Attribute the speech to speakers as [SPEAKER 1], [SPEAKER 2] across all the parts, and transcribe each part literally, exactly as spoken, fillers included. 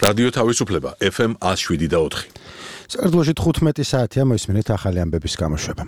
[SPEAKER 1] რადიო თავისუფლება ეფ ემ one oh seven და four.
[SPEAKER 2] საქართველოში თხუთმეტი საათია, მოისმინეთ ახალი ამბების გამოშვება.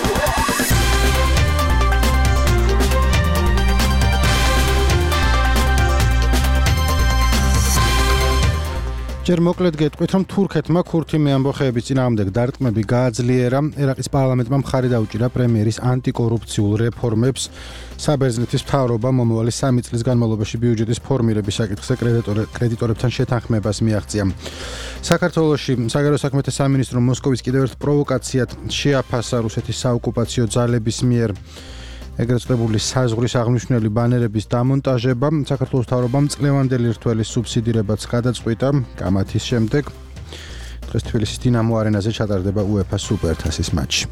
[SPEAKER 2] ჯერ მოკლედ გეტყვით, რომ თურქეთმა ქურთი ამბოხეების წინააღმდეგ დარტყმები გააძლიერა. ერაყის პარლამენტმა მხარი დაუჭირა პრემიერის ანტიკორუფციულ რეფორმებს. საბერძნეთის მთავრობა მომავალი სამი წლის განმავლობაში ბიუჯეტის ფორმირების საკითხზე კრედიტორებთან შეთანხმებას მიაღწია. საქართველოში საგარეო საქმეთა სამინისტრომ მოსკოვის კიდევ ერთ პროვოკაციად შეაფასა რუსეთის საოკუპაციო ძალების მიერ ეგრეთ წოდებული საზღვრის აღნიშნული ბანერების დამონტაჟება. საქართველოს მთავრობამ წლევანდელი რთველის სუბსიდირებაც გადაწყვიტა. კამათის შემდეგ დღეს თბილისის დინამო არენაზე ჩატარდება უეფა სუპერთასის მატჩი.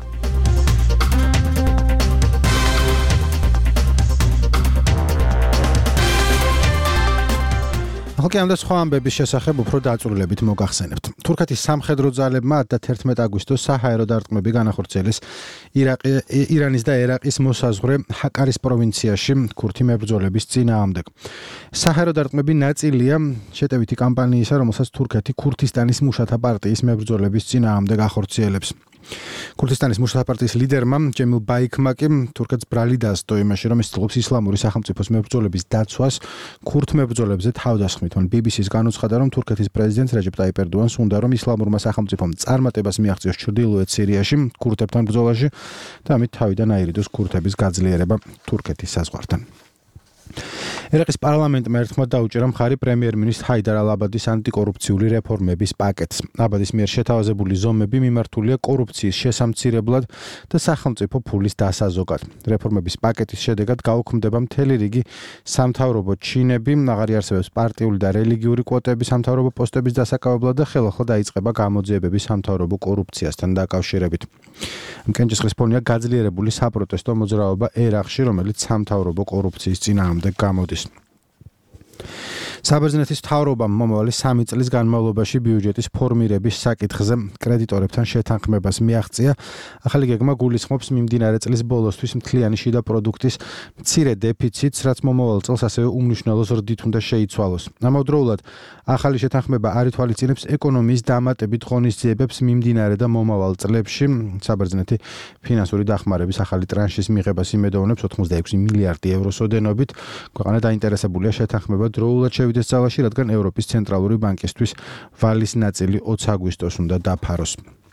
[SPEAKER 2] ახლა ამ და სხვა ამბების შესახებ უფრო დაწვრილებით მოგახსენებთ. თურქეთის სამხედრო ძალებმა თერთმეტ აგვისტოს საჰაერო დარტყმები განახორციელეს ირანის და ერაყის მოსაზღვრე ჰაკარის პროვინციაში ქურთი მებრძოლების წინააღმდეგ. საჰაერო დარტყმები ნაწილია შეტევითი კამპანიისა, რომელსაც თურქეთი ქურთისტანის მუშათა პარტიის მებრძოლების წინააღმდეგ ახორციელებს. ქურთისტანის მუშათა პარტიის ლიდერმა ჯემილ ბაიქმა კი თურქეთს ბრალი დასდო იმაში, რომ ის ცდილობს ისლამური სახელმწიფოს მებრძოლების დაცვას ქურთ მებრძოლებზე თავდასხმით. მან ბი ბი სი-ს განუცხადა, რომ თურქეთის პრეზიდენტს რეჯეპ ტაიპ ერდოანს უნდა, რომ ისლამურმა სახელმწიფომ წარმატებას მიაღწიოს ჩრდილოეთ სირიაში ქურთებთან ბრძოლაში და ამით თავიდან აირიდოს ქურთების გაძლიერება თურქეთის საზღვართან. ერაყის პარლამენტმა ერთხმად დაუჭირა მხარი პრემიერ-მინისტრ ჰაიდარ ალ-აბადის ანტიკორუფციული რეფორმების პაკეტს. აბადის მიერ შეთავაზებული ზომები მიმართულია კორუფციის შესამცირებლად და სახელმწიფო ფულის დასაზოგად. რეფორმების პაკეტის შედეგად გაუქმდება მთელი რიგი სამთავრობო ჩინები, აღარ იარსებებს პარტიული და რელიგიური კვოტები სამთავრობო პოსტების დასაკავებლად და ხელახლა დაიწყება გამოძიებები სამთავრობო კორუფციასთან დაკავშირებით. კენჭისყრის ფონია გაძლიერებული საპროტესტო მოძრაობა ერაყში, რომელიც სამთავრობო კორუფციის წინააღმდეგ გამოდის. საბერძნეთის მთავრობამ მომავალი სამი წლის განმავლობაში ბიუჯეტის ფორმირების საკითხზე კრედიტორებთან შეთანხმებას მიაღწია. ახალი გეგმა გულისხმობს მიმდინარე წლის ბოლოსთვის მთლიანი შიდა პროდუქტის მცირე დეფიციტს, რაც მომავალ წელს ასევე უმნიშვნელო ზრდით უნდა შეიცვალოს. ამავდროულად ახალი შეთანხმება არ ითვალისწინებს ეკონომიის დამატებით ღონისძიებებს მიმდინარე და მომავალ წლებში. საბერძნეთი ფინანსური დახმარების ახალი ტრანშის მიღებას იმედოვნებს ოცდაექვსი მილიარდი ევროს ოდენობით. ქვეყანა დაინტერესებულია შეთანხმება დროულად შევიდეს ძალაში, რადგან ევროპის ცენტრალური ბანკისთვის ვალის ნაწილი ოცი აგვისტოს უნდა დაფაროს.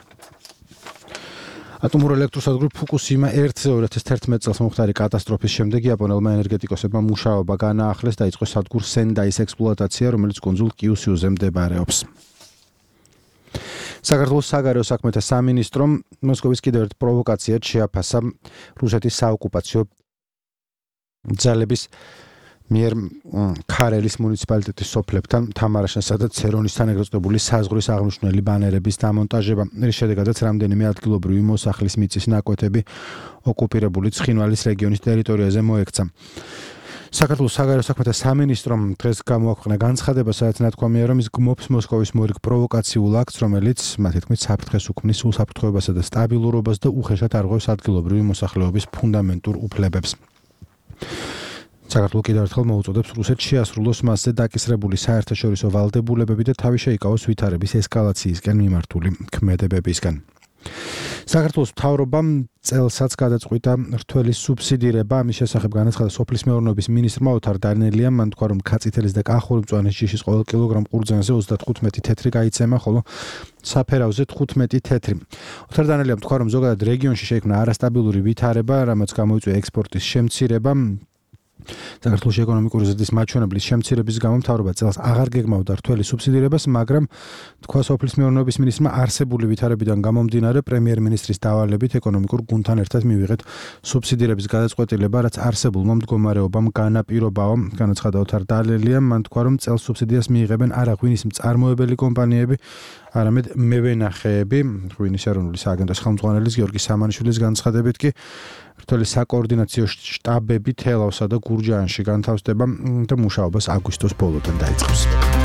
[SPEAKER 2] ატომურ ელექტროსადგურ ფუკუსიმა ერთზე ორი ათას თერთმეტ წელს მომხდარი კატასტროფის შემდეგ იაპონელმა ენერგეტიკოსებმა მუშაობა განაახლეს, დაიწყო სადგურ სენდაის ექსპლუატაცია, რომელიც კუნძულ კიუსიუზე მდებარეობს. საქართველოს საგარეო საქმეთა სამინისტრომ მოსკოვის კიდევ ერთ პროვოკაციად შეაფასა რუსეთის საოკუპაციო ძალების მიერ ქარელის მუნიციპალიტეტის სოფლებთან თამარაშენსა და ცერონისთან ეგრეთ წოდებული საზღვრის აღნიშნული ბანერების დამონტაჟება. რის შედეგადაც რამდენიმე ადგილობრივი მოსახლის მიწის ნაკვეთები ოკუპირებული ცხინვალის რეგიონის ტერიტორიაზე მოექცა. საქართველოს საგარეო საქმეთა სამინისტრომ დღეს გამოაქვეყნა განცხადება, სადაც ნათქვამია, რომ ის გმობს მოსკოვის მორიგ პროვოკაციულ აქტს, რომელიც მათი თქმით საფრთხეს უქმნის სულ საფრთხეობასა და სტაბილურობას და უხეშად არღვევს ადგილობრივი მოსახლეობის ფუნდამენტურ უფლებებს. საქართველოს კიდევ ერთხელ მოუწოდებს რუსეთს შეასრულოს მასზე დაკისრებული საერთაშორისო ვალდებულებები და თავი შეიკავოს ვითარების ესკალაციისკენ მიმართული ქმედებებისგან. საქართველოს მთავრობამ წელსაც გადაწყვიტა რთველის სუბსიდირება. ამის შესახებ განაცხადა სოფლის მეურნეობის მინისტრმა ოთარ დანელიამ. მან თქვა, რომ ქაწითელის და კახური მწვანე ჯიშის ყოველ კილოგრამ ყურძენზე ოცდათხუთმეტი თეთრი გაიცემა, ხოლო საფერავზე თხუთმეტი თეთრი. ოთარ დანელიამ თქვა, რომ ზოგადად რეგიონში შეიქმნა არასტაბილური ვითარება, რამაც გამოიწვია ექსპორტის შემცირება. საქართველოს ეკონომიკური ზრდის მაჩვენებლის შემცირების გამო მთავრობა წელს აღარ გეგმავდა რთველის სუბსიდირებას, მაგრამ თქვა სოფლის მეურნეობის მინისტრმა არსებული ვითარებიდან გამომდინარე პრემიერ-მინისტრის დავალებით ეკონომიკურ გუნდთან ერთად მივიღეთ სუბსიდირების გადაწყვეტილება, რაც არსებულმა მდგომარეობამ განაპირობაო. განაცხადა ოთარ დანელიამ. მან თქვა, რომ წელს სუბსიდიას მიიღებენ არა ღვინის მწარმოებელი კომპანიები, არამედ მევენახეები. ღვინის ეროვნული სააგენტოს ხელმძღვანელის გიორგი სამანიშვილის განცხადებით კი რთველის საკოორდინაციო შტაბები თელავსა და გურჯაანში განთავსდება და მუშაობას აგვისტოს ბოლოდან დაიწყებს.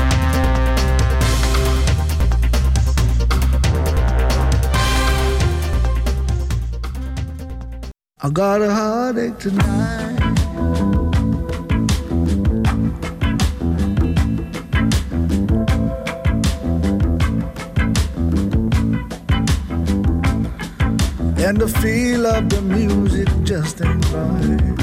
[SPEAKER 3] I got a heartache tonight. And the feel of the music just ain't right.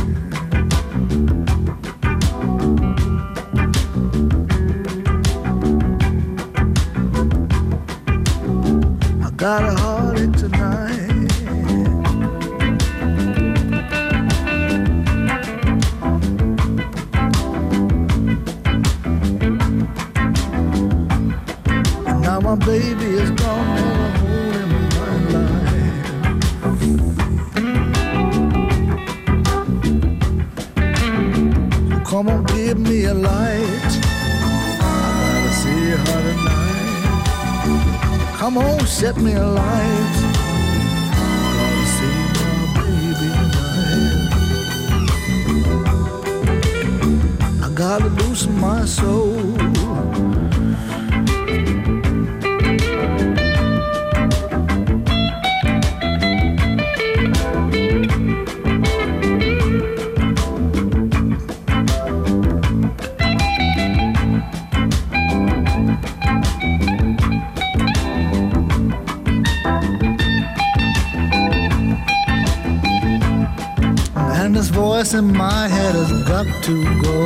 [SPEAKER 3] I got a heartache tonight. And now my baby is gone, and I'm holding my life. Come on, give me a light. I gotta see her tonight. Come on, set me a light. I gotta see my baby tonight. I gotta loosen my soul. And this voice in my head has got to go.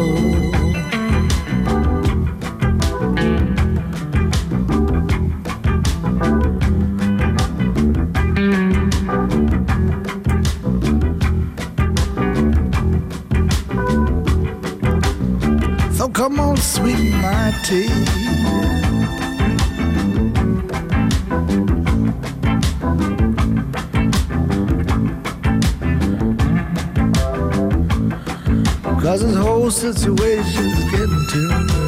[SPEAKER 3] So come on, sweeten my tea. Cause this whole situation's getting to me.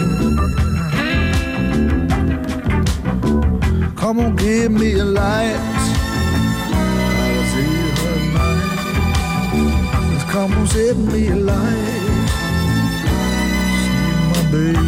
[SPEAKER 3] Come on, give me a light. Gotta see her tonight. Just come on, set me a light. See my baby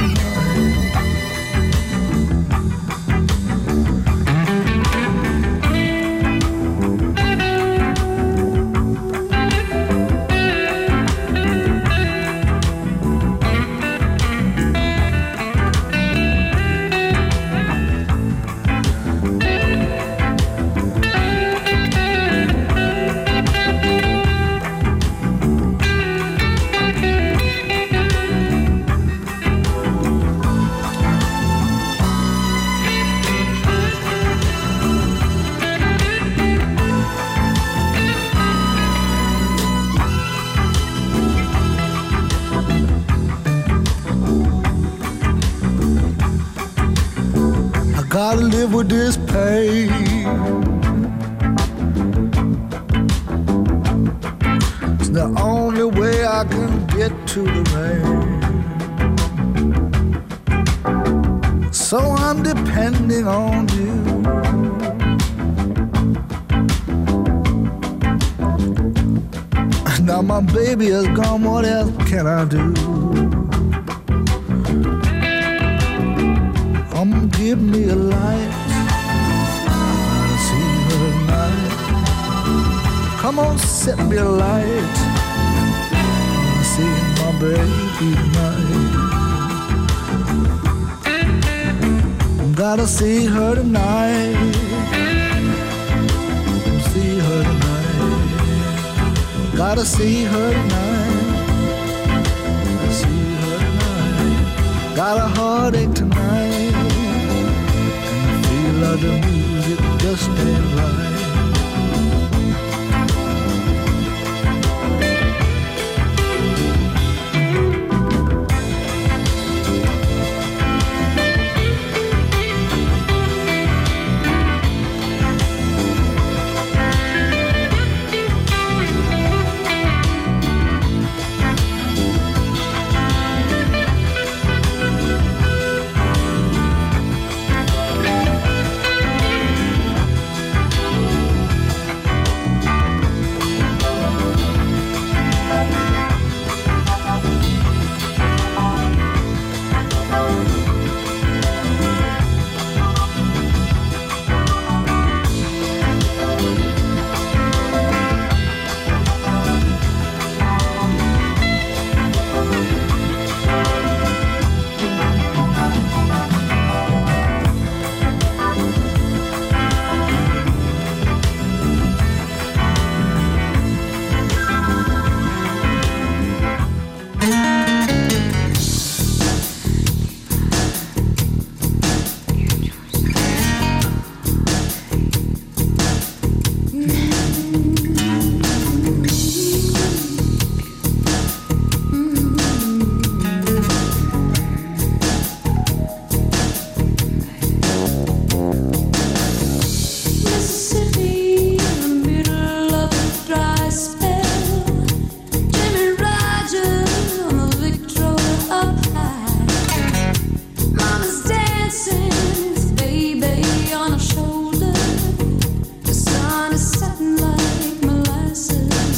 [SPEAKER 3] gotta live with this pain. It's the only way I can get to the rain. So I'm depending on you. Now my baby is gone, what else can I do? Come give me a light. I wanna see her tonight. Come on, set me a light. I wanna see my baby tonight. Gotta see her tonight. See her tonight. Gotta see her tonight. See her tonight. Got a heartache tonight. Love the music just ain't right.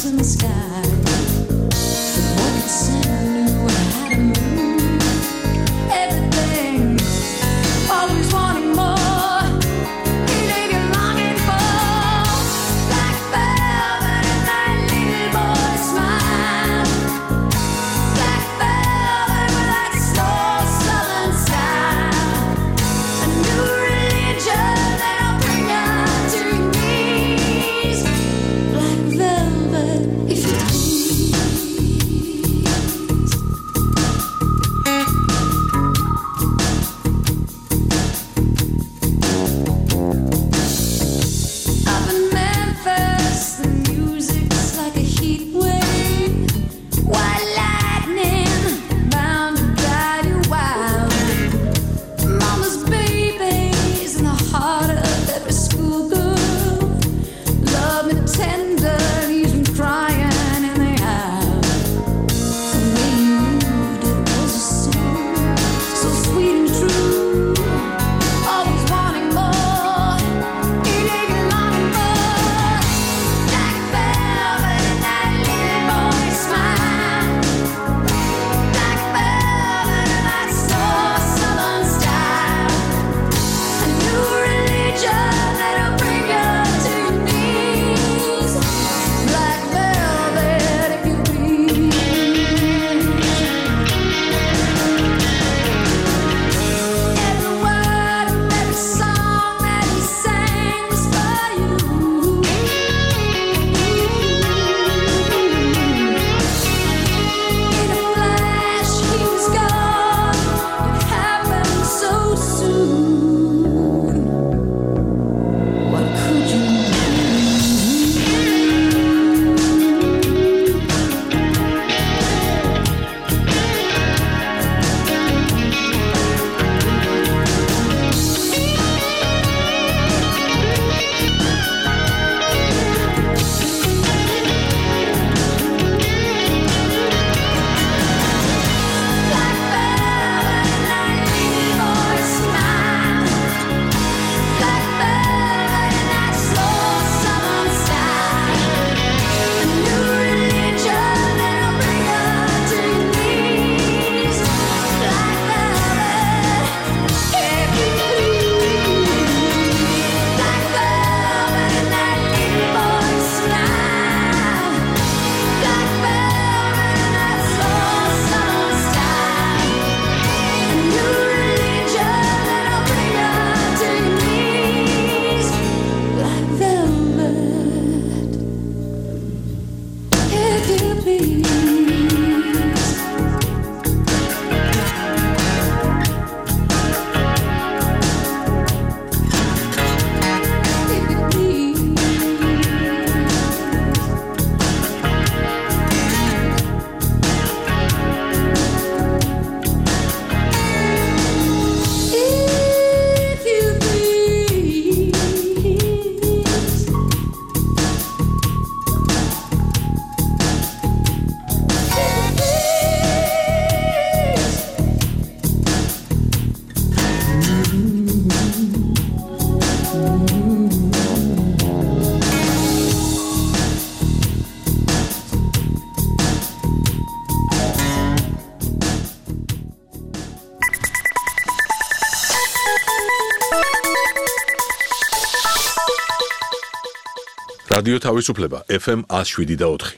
[SPEAKER 1] რადიო თავისუფლება ეფ ემ one oh seven და four.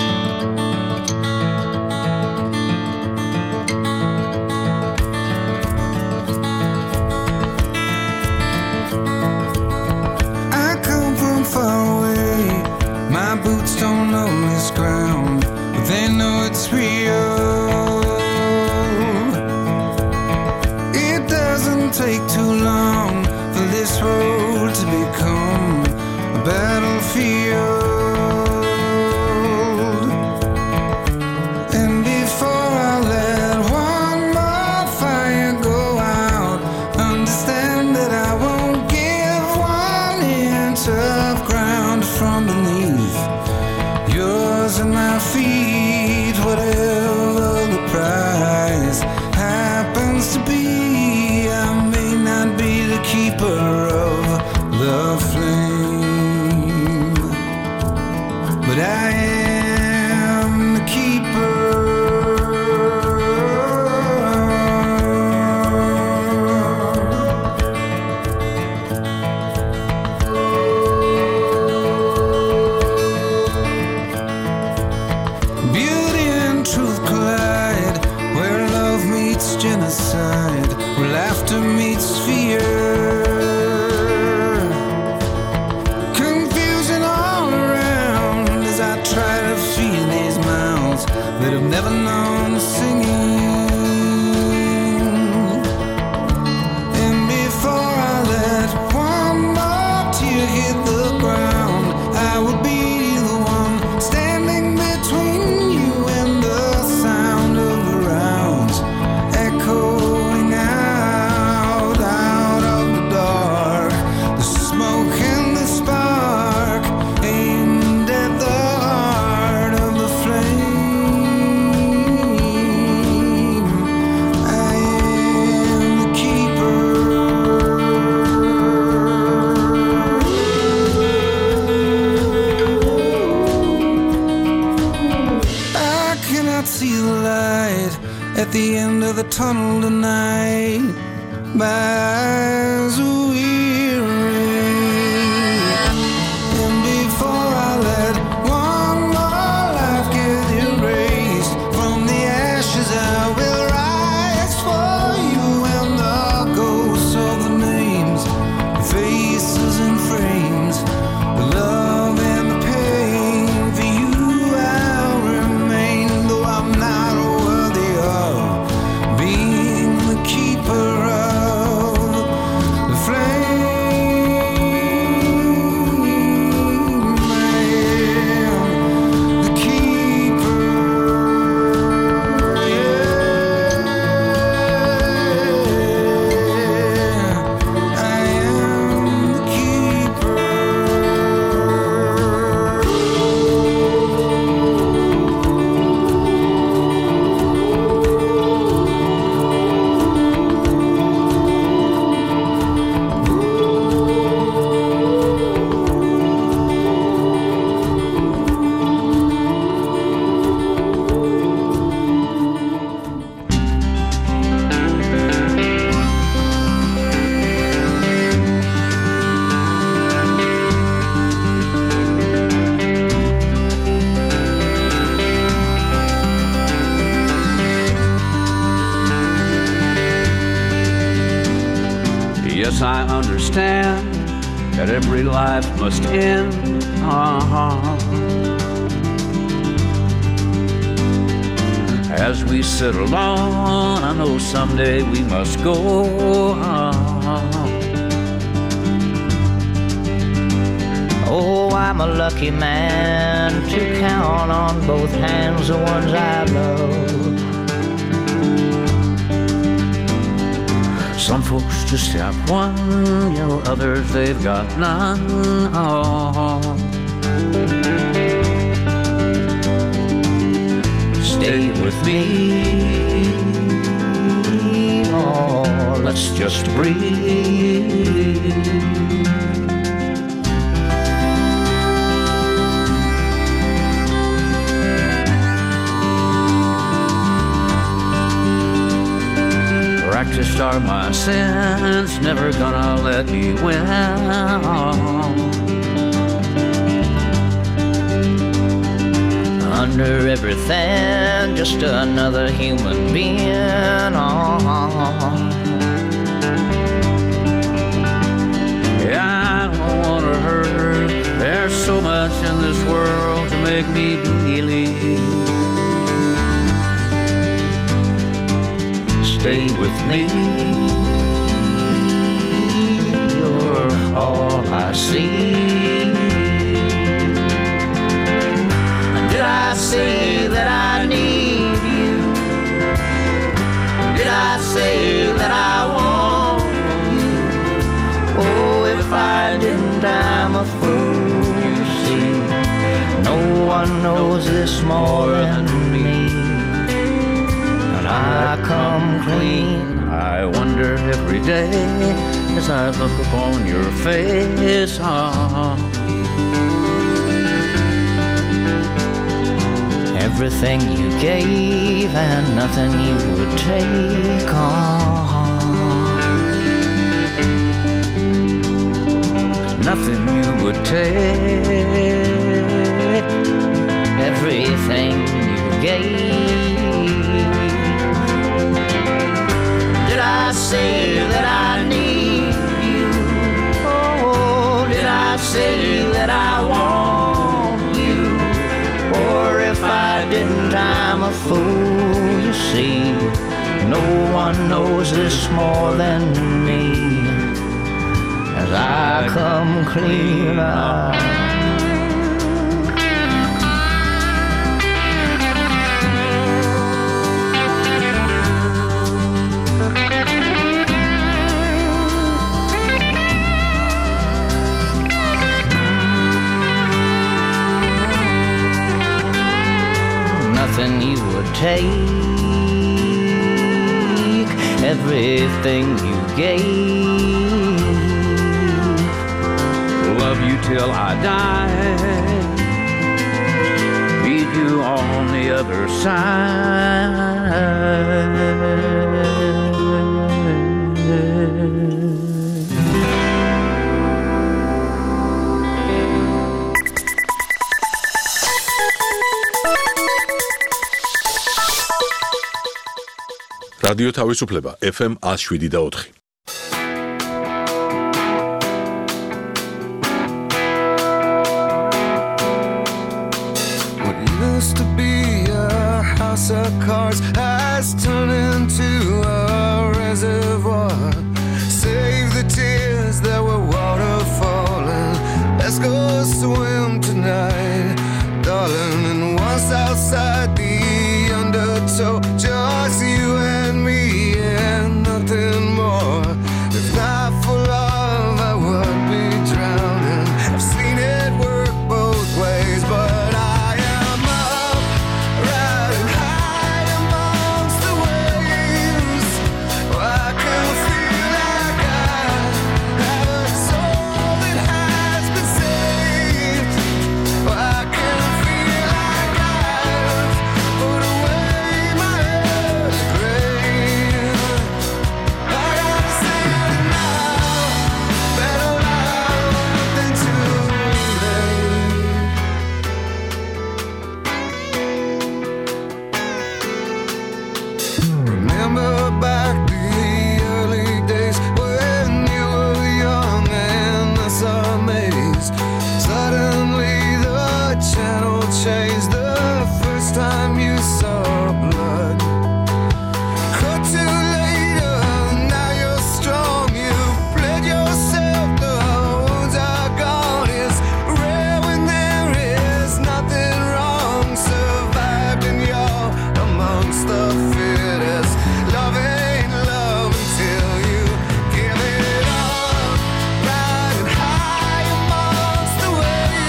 [SPEAKER 4] I come from far away. My boots don't know this ground, but they know it's real. It doesn't take too long for this road to become a battlefield. And before I let one more fire go out, understand that I won't give one inch of ground from beneath yours and my feet. Whatever the price happens to be, I may not be the keeper of the flame, but I am genocide, where laughter meets fear. Confusion all around as I try to feed these mouths that have never known singing. And before I let one more tear hit the ground, I would be the one standing between you and the sound of the rounds echoing out, out of the dark. The smoke and the spark aimed at the heart of the flame. I am the keeper. I cannot see the light at the end of the tunnel tonight. My eyes are weary. And before I let one more life get erased from the ashes, I will rise for you and the ghosts of the names, the faces and frames, the love and the pain. For you I'll remain, though I'm not worthy of being the keeper of the flame. I am the keeper. Yeah, I am the keeper.
[SPEAKER 5] Yes, I understand that every life must end. Uh-huh. As we settle on, I know someday we must go. Uh-huh.
[SPEAKER 6] Oh, I'm a lucky man to count on both hands the ones I love.
[SPEAKER 5] Some folks just have one, you know, others they've got none. Oh. Stay with me, oh, let's just breathe. Practiced are my sins, never gonna let me win.
[SPEAKER 6] Under everything, just another human being. Oh.
[SPEAKER 5] Yeah, I don't wanna hurt. There's so much in this world to make me believe. Stay with me, you're all I see.
[SPEAKER 6] Did I say that I need you? Did I say that I want you? Oh, if I didn't, I'm a fool, you see. No one knows this more than me. I come clean.
[SPEAKER 5] I wonder every day as I look upon your face. Oh.
[SPEAKER 6] Everything you gave and nothing you would take on.
[SPEAKER 5] Nothing you would take.
[SPEAKER 6] Everything you gave. that I want you. Or if I didn't, I'm a fool, you see. No one knows this more than me. As I come clean out. Nothing you would take, everything you gave.
[SPEAKER 5] Love you till I die, meet you on the other side.
[SPEAKER 1] რადიო თავისუფლება F M one oh seven და four.
[SPEAKER 3] What used to be a house of cards has turned into a reservoir. Save the tears that were waterfalling. Let's go swim tonight, darling. And once outside the undertow, just you and me and nothing more. If not for love, I would be drowning. I've seen it work both ways, but I am up, riding high amongst the waves. Oh, I can feel like I have a soul that has been saved. Oh, I can feel like I've put away my early grave. I gotta say it now, better loud than too late. Remember back the early days when you were young and us amazed. Suddenly the channel changed the first time you saw blood. Cut to later, now you're strong. You bled yourself, the wounds are gone. It's rare when there is nothing wrong. Survived and you're amongst the fittest. Love ain't love until you give it up. Riding high amongst the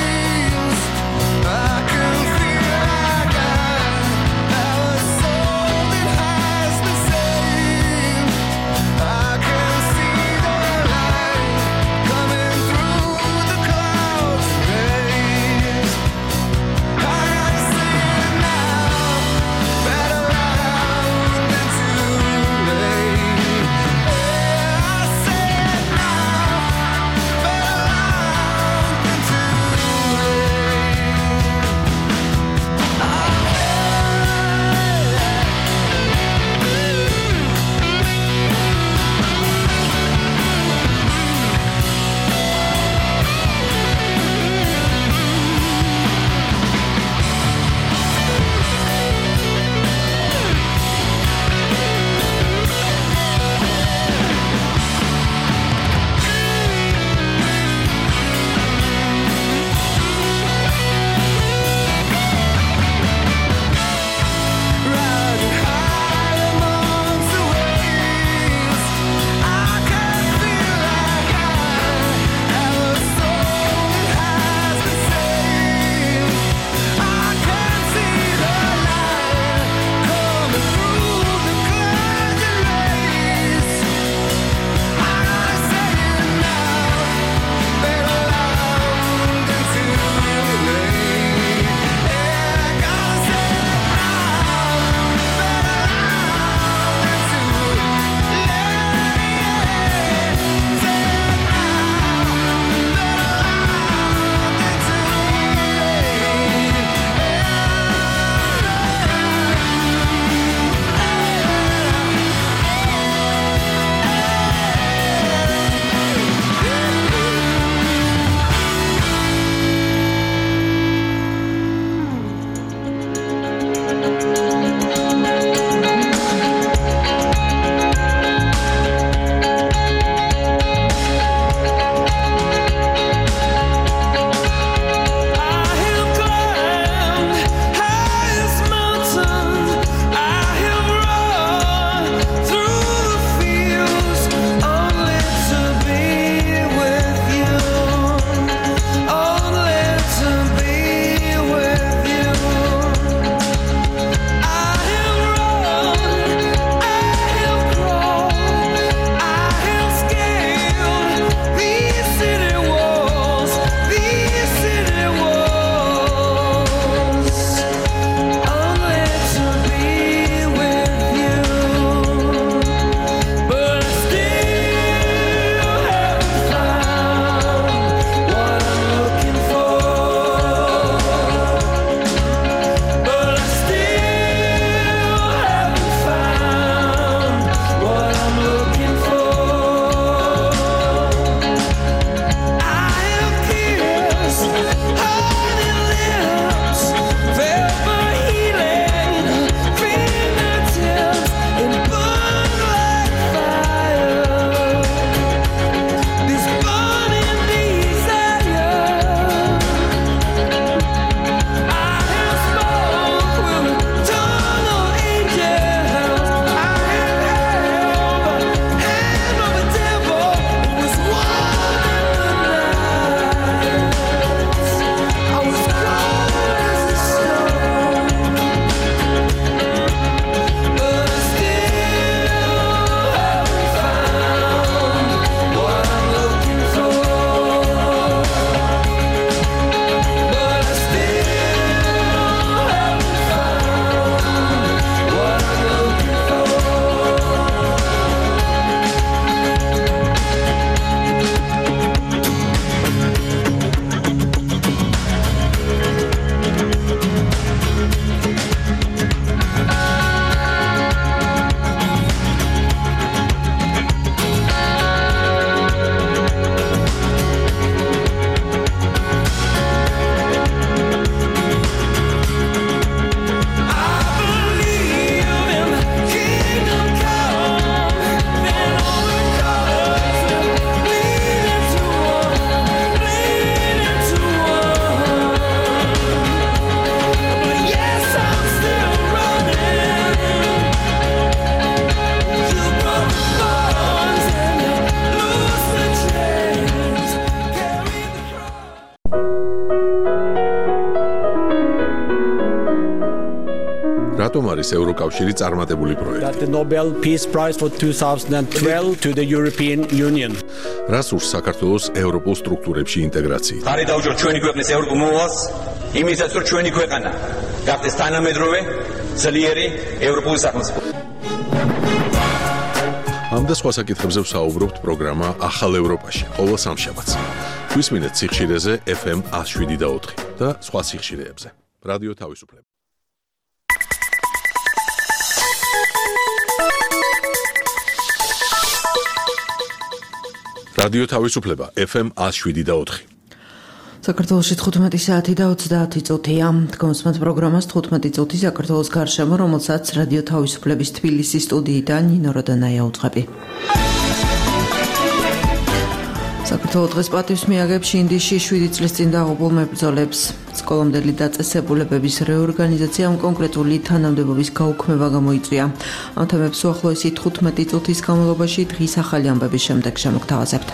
[SPEAKER 3] waves. I can feel like I have a soul
[SPEAKER 1] რატომ არის ევროკავშირი წარმატებული პროექტი?
[SPEAKER 7] That the Nobel Peace Prize for twenty twelve to the European Union.
[SPEAKER 1] რას ურს საქართველოს ევროპულ სტრუქტურებში ინტეგრაციით?
[SPEAKER 8] ხარი დავუჯოთ ჩვენი ქვეყნის ევროპულ მოვალს, იმისაც რომ ჩვენი ქვეყანა გახდეს თანამედროვე, ძლიერი ევროპული სახელმწიფო.
[SPEAKER 1] ამ და სხვა საკითხებზე ვსაუბრობთ პროგრამა ახალ ევროპაში, ყოველ სამშაბათს. გვისმინეთ სიხშირეზე F M one oh seven და ოთხი და სხვა სიხშირეებზე. რადიო თავისუფლება. რადიო თავისუფლება F M one oh seven და ოთხი.
[SPEAKER 9] საქართველოში თხუთმეტი საათი და ოცდაათი წუთია. დგომსმათ პროგრამას თხუთმეტი წუთი საქართველოს გარშემო, რომელსაც რადიო თავისუფლების თბილისის სტუდიიდან ნინო როდანაია უძღვები. საქართველოს დღეს პატივს მიაგებს შინდიში შვიდი წლის წინ დაღუპულ მებრძოლებს. სკოლამდელი დაწესებულებების რეორგანიზაციამ კონკრეტული თანამდებობის გაუქმება გამოიწვია. ამ თემებს უახლოესი თხუთმეტი წუთის განმავლობაში დღის ახალი ამბების შემდეგ შემოგთავაზებთ.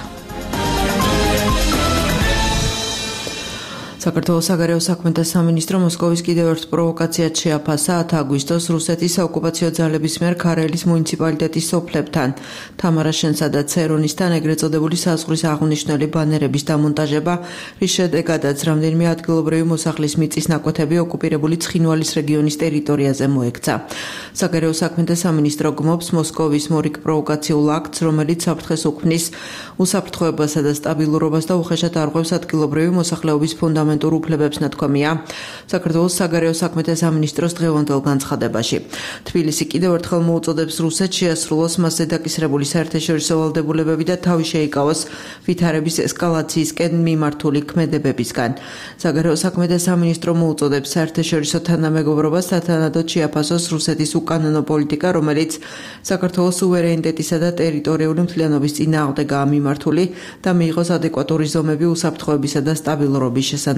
[SPEAKER 9] საქართველოს საგარეო საქმეთა სამინისტრო მოსკოვის კიდევ ერთ პროვოკაციად შეაფასა ათ აგვისტოს რუსეთის საოკუპაციო ძალების მიერ ქარელის მუნიციპალიტეტის სოფლებთან, თამარაშენსა და ცერონისთან ეგრეთ წოდებული საზღვრის აღნიშნული ბანერების დამონტაჟება, რის შედეგადაც რამდენიმე ადგილობრივი მოსახლის მიწის ნაკვეთები ოკუპირებული ცხინვალის რეგიონის ტერიტორიაზე მოექცა. საგარეო საქმეთა სამინისტრო გმობს მოსკოვის მორიგ პროვოკაციულ აქტს, რომელიც საფრთხეს უქმნის უსაფრთხოებასა და სტაბილურობას და უხეშად არღვევს ადგილობრივი მოსახლეობის ფუნდამენტალურ უფლებებს ნათქვამია საქართველოს საგარეო საქმეთა სამინისტროს დღევანდელ განცხადებაში. თბილისი კიდევ ერთხელ მოუწოდებს რუსეთს შეასრულოს მასზე დაკისრებული საერთაშორისო ვალდებულებები და თავი შეიკავოს ვითარების ესკალაციისკენ მიმართული ქმედებებისგან. საგარეო საქმეთა სამინისტრო მოუწოდებს საერთაშორისო თანამეგობრობას სათანადოდ შეაფასოს რუსეთის უკანონო პოლიტიკა, რომელიც საქართველოს სუვერენიტეტისა და ტერიტორიული მთლიანობის წინააღმდეგაა მიმართული და მიიღოს ადეკვატური ზომები უსაფრთხოებისა და სტაბილურობის შესანარჩუნებლად.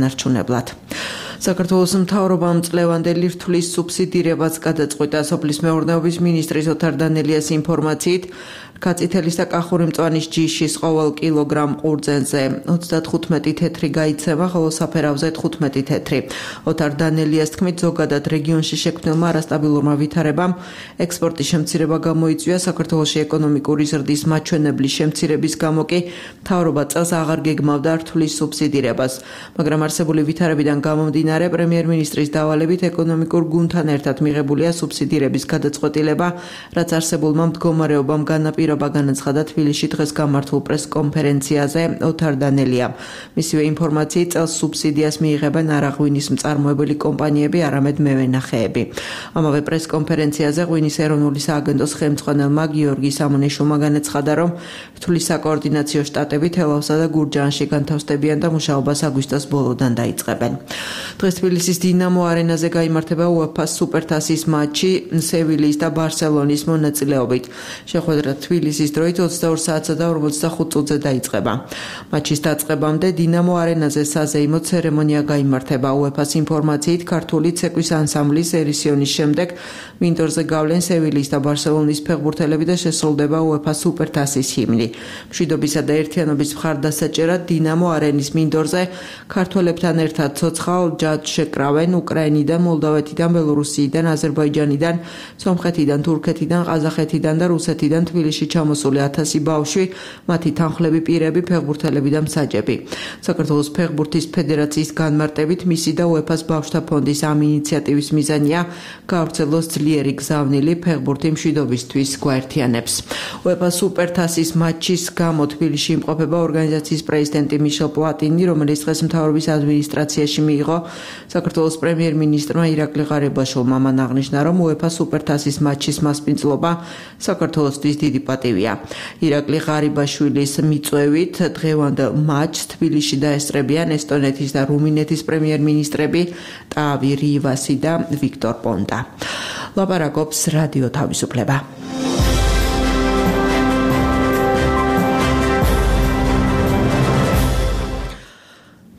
[SPEAKER 9] საქართველოს მთავრობამ წლევანდელი რთulis სუბსიდირებას გადაწყვიტა. სოფლის მეურნეობის მინისტრის ოთარ დანელიას ინფორმაციით, კაწითელის და კახური მწვანის ჯიშის ყოველ კილოგრამ ყურძენზე ოცდათხუთმეტი თეთრი გაიცემა, ხოლო საფერავზე თხუთმეტი თეთრი. ოთარ დანელიას თქმით, ზოგადად რეგიონში შექმნილმა არასტაბილურმა ვითარებამ ექსპორტის შემცირება გამოიწვია. საქართველოში ეკონომიკური ზრდის მაჩვენებლის შემცირების გამო კი მთავრობა წელს აღარ გეგმავდა რთulis სუბსიდირებას, მაგრამ არსებული ვითარებიდან გამომდინარე პრემიერ-მინისტრის დავალებით ეკონომიკურ გუნდთან ერთად მიღებულია სუბსიდირების გადაწყვეტილება, რაც არსებულმა მდგომარეობამ განაპირობა განაცხადა თბილისში დღეს გამართულ პრეს-კონფერენციაზე ოთარ დანელიამ. მისივე ინფორმაციით, წელს სუბსიდიას მიიღებენ არა ღვინის მწარმოებელი კომპანიები, არამედ მევენახეები. ამავე პრეს-კონფერენციაზე ღვინის ეროვნული სააგენტოს ხელმძღვანელმა გიორგი სამონიშვილმა განაცხადა, რომ რთulis საკოორდინაციო შტატები თელავსა და გურჯაანში განთავსდებიან და მუშაობას აგვისტოს ბოლოდან დაიწყებენ. დღეს თბილისის დინამო არენაზე გაიმართება უეფა-ს სუპერთასის მატჩი სევილიის და ბარსელონის მონაწილეობით. შეხვედრა თბილისის დროით ოცდაორ საათსა და ორმოცდახუთ წუთზე დაიწყება. მატჩის დაწყებამდე დინამო არენაზე საზეიმო ცერემონია გაიმართება. უეფა-ს ინფორმაციით, ქართული ცეკვის ანსამბლის ერისიონის შემდეგ მინდორზე გავლენ სევილიის და ბარსელონის ფეხბურთელები და შესრულდება უეფა-ს სუპერთასის ჰიმნი. მშვიდობისა და ერთიანობის მხარდასაჭერად დინამო არენის მინდორზე ქართველებთან ერთად ცოცხალ ჯადს შეკრავენ უკრაინიდან, მოლდავეთიდან, ბელორუსიიდან, აზერბაიჯანიდან, სომხეთიდან, თურქეთიდან, ყაზახეთიდან და რუსეთიდან თბილისში ჩამოსული ათასი ბავშვი, მათი თანხლები პირები, ფეხბურთელები და მსაჯები. საქართველოს ფეხბურთის ფედერაციის განმარტებით, მისი და უეფა-ს ბავშვთა ფონდის ამ ინიციატივის მიზანია გავრცელოს ძლიერი გზავნილი ფეხბურთი მშვიდობისთვის გვაერთიანებს. უეფა-ს სუპერთასის მატჩის გამო თბილისში იმყოფება ორგანიზაციის პრეზიდენტი მიშელ პლატინი, რომელიც დღეს მთავრობის ადმინისტრაციაში მიიღო. საქართველოს პრემიერ-მინისტრმა ირაკლი ღარიბაშვილმა მან აღნიშნა, რომ უეფა-ს სუპერთასის მატჩის მასპინძლობა საქართველოსთვის დიდი პატივია. ირაკლი ღარიბაშვილის მიწვევით დღევანდელ მატჩს თბილისში დაესწრებიან ესტონეთის და რუმინეთის პრემიერ-მინისტრები ტავი რივასი და ვიქტორ პონტა. ლაპარაკობს რადიო თავისუფლება.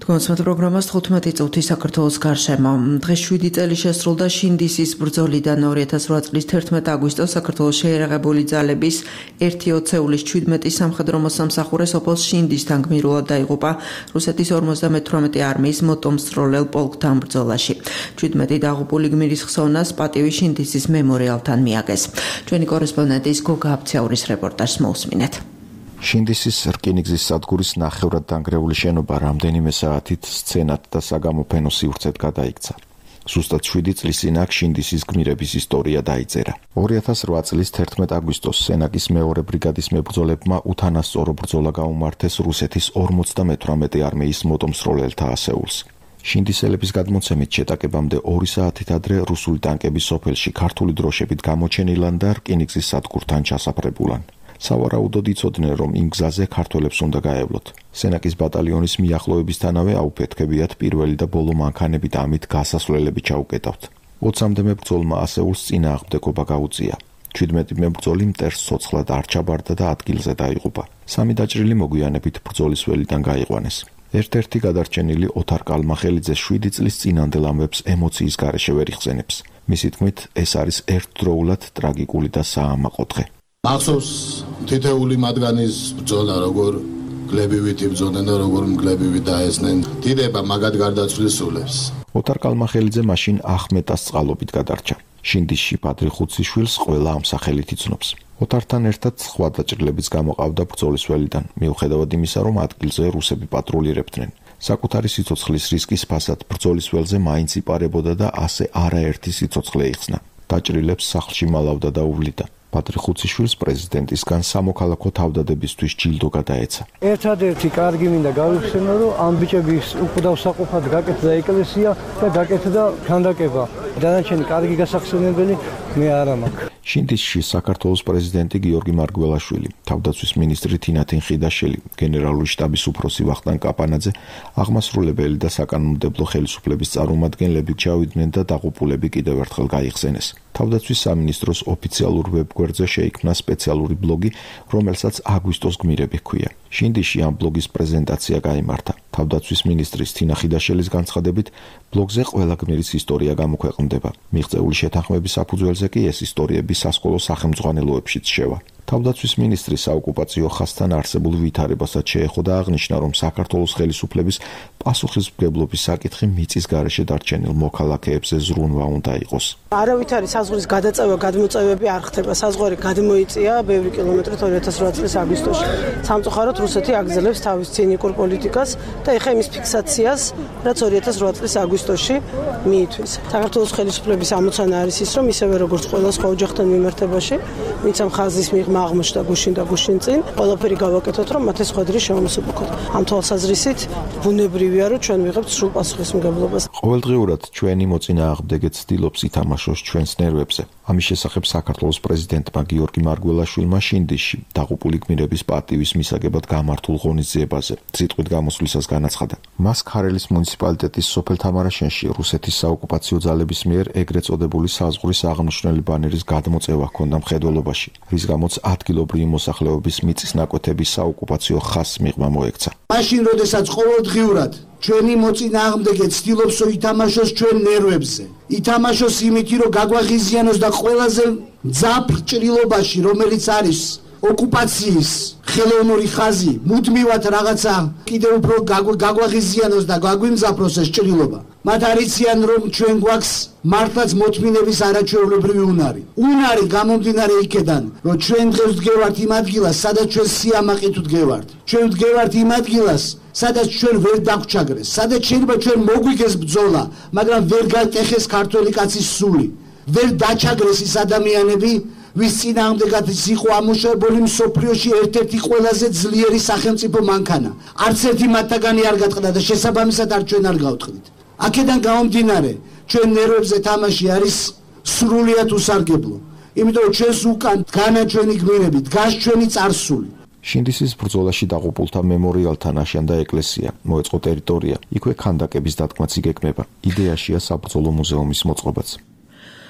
[SPEAKER 9] Თქვენს პროგრამას თხუთმეტი წუთი საქართველოს გარშემო. დღეს შვიდი წელი შესრულდა შინდისის ბრძოლიდან ორი ათას რვა წლის თერთმეტი აგვისტოს საქართველოს შეიარაღებული ძალების ერთი ოცეულის ჩვიდმეტი სამხედრო მოსამსახურე სოფელ შინდისთან გმირულად დაიღუპა რუსეთის ორმოცდამეთვრამეტე არმიის მოტომსროლელ პოლკთან ბრძოლაში. ჩვიდმეტი დაღუპული გმირის ხსოვნას პატივი შინდისის მემორიალთან მიაგეს. ჩვენი კორესპონდენტის გოგა აფცეურის რეპორტაჟს მოусმინეთ.
[SPEAKER 10] შინდისის რკინიგზის სადგურის ნახევრად დანგრეული შენობა რამდენიმე საათით სცენად და საგამოფენო სივრცედ გადაიქცა. ზუსტად შვიდი წლის წინ აქ შინდისის გმირების ისტორია დაიწერა. ორი ათას რვა წლის თერთმეტი აგვისტოს სენაკის მეორე ბრიგადის მებრძოლებმა უთანასწორო ბრძოლა გაუმართეს რუსეთის ორმოცდამეთვრამეტე არმიის მოტომსროლელთა ასეულს. შინდისელების გადმოცემით შეტაკებამდე ორი საათით ადრე რუსული ტანკები სოფელში ქართული დროშებით გამოჩენილან და რკინიგზის სადგურთან ჩასაფრებულან. სავარაუდოდ იცოდნენ, რომ იმ გზაზე ქართველებს უნდა გაევლოთ. სენაკის ბატალიონის მიახლოებისთანავე აუფეთქებიათ პირველი და ბოლო მანქანები და ამით გასასვლელები ჩაუკეტავთ. ოცამდე მებრძოლმა ასეულს წინააღმდეგობა გაუწია. ჩვიდმეტი მებრძოლი მტერს ცოცხლად არ ჩაბარდა და ადგილზე დაიღუპა. სამი დაჭრილი მოგვიანებით ბრძოლის ველიდან გაიყვანეს. ერთ-ერთი გადარჩენილი ოთარ კალმახელიძე შვიდი წლის წინანდელ ამბებს ემოციის გარეშე ვერ იხსენებს. მისი თქმით, ეს არის ერთდროულად ტრაგიკული და საამაყო დღე.
[SPEAKER 11] მახსოვს თითეული მათგანის ბრძოლა, როგორ გლებივით იბრძოდნენ და როგორ მგლებივით დაესნენ დიდება მაგად გარდაცვლის სულებს.
[SPEAKER 10] ოთარ კალმახელიძე მაშინ ახმეტას წყალობით გადარჩა. შინდისში პატრი ხუციშვილს ყველა ამ სახელით იცნობს. ოთართან ერთად სხვა დაჭრილებიც გამოყავდა ბრძოლის ველიდან, მიუხედავად იმისა, რომ ადგილზე რუსები პატრულირებდნენ. საკუთარი სიცოცხლის რისკის ფასად ბრძოლის ველზე მაინც იპარებოდა და ასე არაერთი სიცოცხლე იხსნა. დაჭრილებს სახლში მალავდა და უვლიდა. პატრი ხუციშვილს პრეზიდენტისგან სამოქალაქო თავდადებისთვის ჯილდო გადაეცა.
[SPEAKER 12] ერთადერთი კარგი მინდა გავიხსენო, რომ ამ ბიჭების უკვდავსაყოფად გაკეთდა ეკლესია და გაკეთდა ქანდაკება. დანარჩენი კარგი გასახსენებელი მე არა მაქვს.
[SPEAKER 10] შინდისში საქართველოს პრეზიდენტი გიორგი მარგველაშვილი, თავდაცვის მინისტრი თინათინ ხიდაშელი, გენერალური შტაბის უფროსი ვახტანგ კაპანაძე, აღმასრულებელი და საკანონმდებლო ხელისუფლების წარმომადგენლები ჩავიდნენ და დაღუპულები კიდევ ერთხელ გაიხსენეს. თავდაცვის სამინისტროს ოფიციალურ ვებგვერდზე შეიქმნა სპეციალური ბლოგი, რომელსაც აგვისტოს გმირები ჰქვია. შინდისში ამ ბლოგის პრეზენტაცია გაიმართა. თავდაცვის მინისტრის თინა ხიდაშელის განცხადებით, ბლოგზე ყველა გმირის ისტორია გამოქვეყნდება. მიღწეული შეთანხმების საფუძველზე კი ეს ისტორიები სასკოლო სახელმძღვანელოებშიც შევა. თავდაცვის მინისტრი საოკუპაციო ხაზთან არსებულ ვითარებასაც შეეხო და აღნიშნა, რომ საქართველოს ხელისუფლების პასუხისმგებლობის საკითხი მიწის გარეშე დარჩენილ მოქალაქეებზე ზრუნვა უნდა იყოს.
[SPEAKER 13] არავითარი საზღვრის გადაწევა, გადმოწევები არ ხდება. საზღვარი გადმოიწია ბევრი კილომეტრით ორი ათას რვა წლის აგვისტოში. სამწუხაროდ რუსეთი აგრძელებს თავის ცინიკურ პოლიტიკას და ეხა იმის ფიქსაციას, რაც ორი ათას რვა წლის აგვისტოში მიითვლის. საქართველოს ხელისუფლების ამოცანა არის ის, რომ ისევე როგორც ყველა სხვა ოჯახთან მიმართებაში, ვინც ამ ხაზის მიღმა აღმოჩნდა გუშინ და გუშინ წინ, ყველაფერი გავაკეთოთ, რომ მათ ეს ხვედრი შემოსუპყოთ. ამ თვალსაზრისით ბუნებრივია, რომ ჩვენ ვიღებთ სრულ პასუხისმგებლობას.
[SPEAKER 10] ყოველდღიურად ჩვენი მოწინააღმდეგე ცდილობს ითამაშოს ჩვენს ნერვებზე. ამის შესახებ საქართველოს პრეზიდენტმა გიორგი მარგველაშვილმა შინდისში დაღუპული გმირების პატივის მისაგებად გამართულ ღონისძიებაზე სიტყვით გამოსვლისას განაცხადა. მას ქარელის მუნიციპალიტეტის სოფელ თამარაშენში რუსეთის საოკუპაციო ძალების მიერ ეგრეთ წოდებული საზღვრის აღნიშნული ბანერის გადმოწევა ჰქონდა მხედველობაში, რის გამოც ადგილობრივი მოსახლეობის მიწის ნაკვეთების საოკუპაციო ხაზს მიღმა მოექცა.
[SPEAKER 11] მაშინ, როდესაც ყოველდღიურად ჩვენი მოწინააღმდეგე ცდილობს ითამაშოს ჩვენ ნერვებზე, ითამაშოს იმითი, რომ გაგვაღიზიანოს და ყველაზე მძაფრ ჭრილობაში, რომელიც არის ოკუპაციის ხელოვნური ხაზი, მუდმივად რაღაცა კიდევ უფრო გაგვაღიზიანოს და გაგვიმძაფროს ეს ჭრილობა. მათ არიციან, რომ ჩვენ გვაქვს მართლაც მოთმინების არაჩვეულებრივი უნარი. უნარი გამომდინარე იქედან, რომ ჩვენ დღეს ვდგევართ იმ ადგილას, სადაც ჩვენ სიამაყით ვდგევართ. ჩვენ ვდგევართ იმ ადგილას, სადაც ჩვენ ვერ დაგვჩაგრეს, სადაც შეიძლება ჩვენ მოგვიგეს ბრძოლა, მაგრამ ვერ გატეხეს ქართველი კაცის სული. ვერ დაჩაგრეს ის ადამიანები, ვის წინააღმდეგაც იყო ამოშრობილი მსოფლიოში ერთ-ერთი ყველაზე ძლიერი სახელმწიფო მანქანა. არც ერთი მათგანი არ გატყდა და შესაბამისად არ ჩვენ არ გავთხრით. აქედან გამომდინარე, ჩვენ ნერვებზე თამაში არის სრულიად უსარგებლო. იმიტომ ჩვენს უკან დგანა ჩვენი გმირები, დგას ჩვენი წარსული.
[SPEAKER 10] შინდისის ბრძოლაში დაღუპულთა მემორიალთან აშენდა ეკლესია, მოეწყო ტერიტორია, იქვე ქანდაკების დადგმაც იგეგმება. იდეაშია საბრძოლო მუზეუმის მოწყობაც.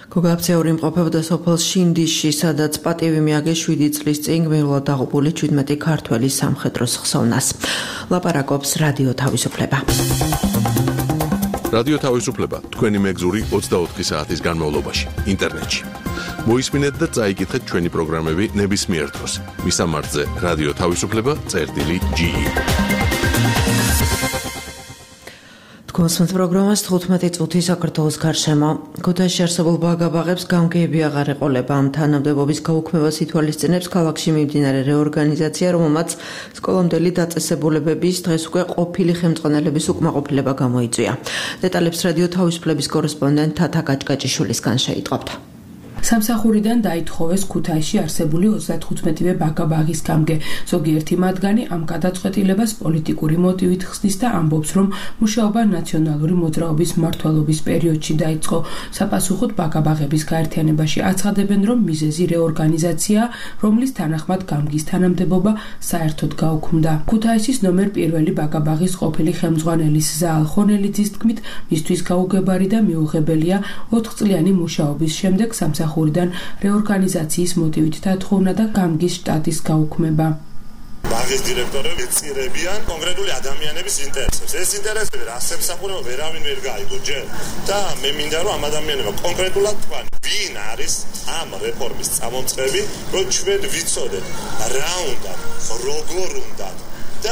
[SPEAKER 9] გოგაფცეული იმყოფებოდა სოფელ შინდისში, სადაც პატივი მიაგეს შვიდი წლის წინ გმირულად დაღუპული ჩვიდმეტი ქართველი სამხედროს ხსოვნას. ლაპარაკობს რადიო თავისუფლება.
[SPEAKER 1] რადიო თავისუფლება თქვენი მეგზური ოცდაოთხი საათის განმავლობაში ინტერნეტში. მოისმინეთ და წაიკითხეთ ჩვენი პროგრამები ნებისმიერ დროს. მისამართზე რადიო თავისუფლება წერტილი ჯი.
[SPEAKER 9] გოსმენთ პროგრამას თხუთმეტი წუთი საქართველოს გარშემო. ქუთაისში არსებულ ბაგაბაღებს გამგეები აღარ ეყოლება. ამ თანამდებობის გაუქმებას ითვალისწინებს ქალაქში მიმდინარე რეორგანიზაცია, რომელმაც სკოლამდელი დაწესებულებების დღეს უკვე ყოფილი ხელმძღვანელების უკმაყოფილება გამოიწვია. დეტალებს რადიო თავისუფლების კორესპონდენტ თათა გაჭკაჭიშვილისგან შეიტყობთ.
[SPEAKER 14] სამსახურიდან დაითხოვეს ქუთაისში არსებული ოცდათხუთმეტივე ბაგაბაღის გამგე. ზოგიერთი მათგანი ამ გადაწყვეტილებას პოლიტიკური მოტივით ხსნის და ამბობს, რომ მუშაობა ნაციონალური მოძრაობის მმართველობის პერიოდში დაიწყო. საპასუხოდ ბაგაბაღების გაერთიანებაში აცხადებენ, რომ მიზეზი რეორგანიზაციაა, რომლის თანახმად გამგის თანამდებობა საერთოდ გაუქმდა. ქუთაისის ნომერ პირველი ბაგაბაღის ყოფილი ხელმძღვანელის ზაალ ხონელიძის თქმით, მისთვის გაუგებარი და მიუღებელია ოთხწლიანი მუშაობის შემდეგ სამსახურიდან რეორგანიზაციის მოტივით დათხოვნა და გამგის შტატის გაუქმება.
[SPEAKER 15] ბაღის დირექტორები ეწირებიან კონკრეტული ადამიანების ინტერესებს. ეს ინტერესები რა სამსახურებო ვერავინ ვერ გაიგო ჯერ და მე მინდა რომ ამ ადამიანებმა კონკრეტულად თქვან ვინ არის ამ რეფორმის წამომწყები, რომ ჩვენ ვიცოდეთ რა უნდა, როგორ უნდა და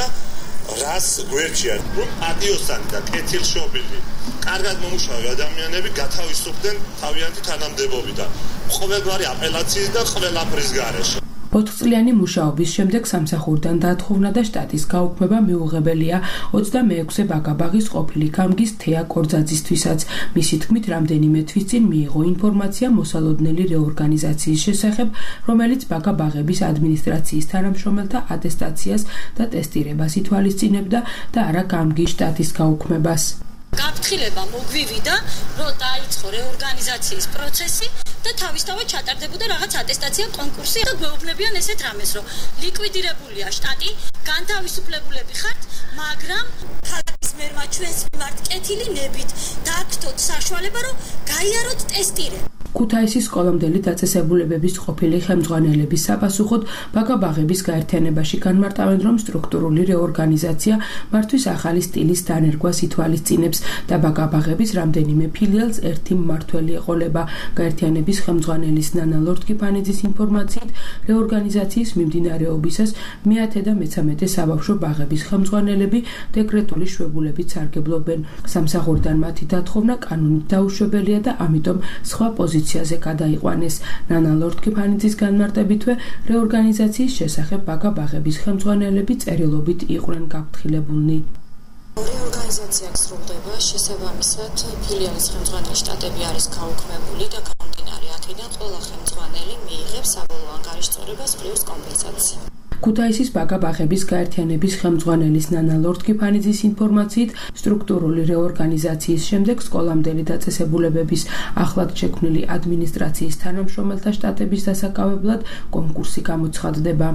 [SPEAKER 15] რას გვერდია, რომ პატიოსანი და კეთილშობილი კარგად მომუშავე ადამიანები გათავისუფლდნენ თავიანთი თანამდებობიდან, ყოველგვარი აპელაციის და ყველაფრის გარეშე.
[SPEAKER 14] ოთხწლიანი მუშაობის შემდეგ სამსახურიდან დათხოვნა და შტატის გაუქმება მიუღებელია ოცდამეექვსე ბაგაბაღის ყოფილი გამგის თეა კორძაძისთვისაც. მისი თქმით, რამდენიმე თვის წინ მიიღო ინფორმაცია მოსალოდნელი რეორგანიზაციის შესახებ, რომელიც ბაგაბაღების ადმინისტრაციის თანამშრომელთა ატესტაციას და ტესტირებას ითვალისწინებდა და არა გამგის შტატის გაუქმებას.
[SPEAKER 16] გაფრთხილება მოგვივიდა, რომ დაიწყო რეორგანიზაციის პროცესი და თავისთავად ჩატარდებოდა რაღაც ატესტაცია, კონკურსი და გვეუბნებიან ესეთ რამეს, რომ ლიკვიდირებულია შტატი, განთავისუფლებულები ხართ, მაგრამ ქალაქის მერმა ჩვენს მიმართ კეთილი ნებით დაგვდოთ საშუალება, რომ გაიაროთ ტესტირება.
[SPEAKER 14] ქუთაისის სკოლამდელი დაწესებულებების ყოფილი ხელმძღვანელების საპასუხოდ ბაგაბაღების გაერთიანებაში განმარტავენ, რომ სტრუქტურული რეორგანიზაცია მართვის ახალი სტილის დანერგვას ითვალისწინებს და ბაგაბაღების რამდენიმე ფილიალს ერთი მმართველი ეყოლება. გაერთიანების ხელმძღვანელის ნანა ლორთქიფანიძის ინფორმაციით, რეორგანიზაციის მიმდინარეობისას მეათე და მეცამეტე საბავშვო ბაღების ხელმძღვანელები დეკრეტული შვებულებით სარგებლობენ. სამსახურიდან მათი დათხოვნა კანონით დაუშვებელია და ამიტომ სხვა პოზიციაზე გადაიყვანეს. ნანა ლორთქიფანიძის განმარტებითვე, რეორგანიზაციის შესახებ ბაგაბაღების ხელმძღვანელები წერილობით იყვნენ გაფრთხილებულნი.
[SPEAKER 16] რეორგანიზაცია სრულდება, შესაბამისად ფილიალის ხელმძღვანელი შტატები არის გაუქმებული და გამომდინარე აქედან ყველა ხელმძღვანელი მიიღებს საბოლოო ანგარიშწორებას პლუს კომპენსაცია.
[SPEAKER 14] ქუთაისის ბაგაბაღების გაერთიანების ხელმძღვანელის ნანა ლორთქიფანიძის ინფორმაციით, სტრუქტურული რეორგანიზაციის შემდეგ სკოლამდელი დაწესებულებების ახლად შექმნილი ადმინისტრაციის თანამშრომელთა შტატების დასაკავებლად კონკურსი გამოცხადდება.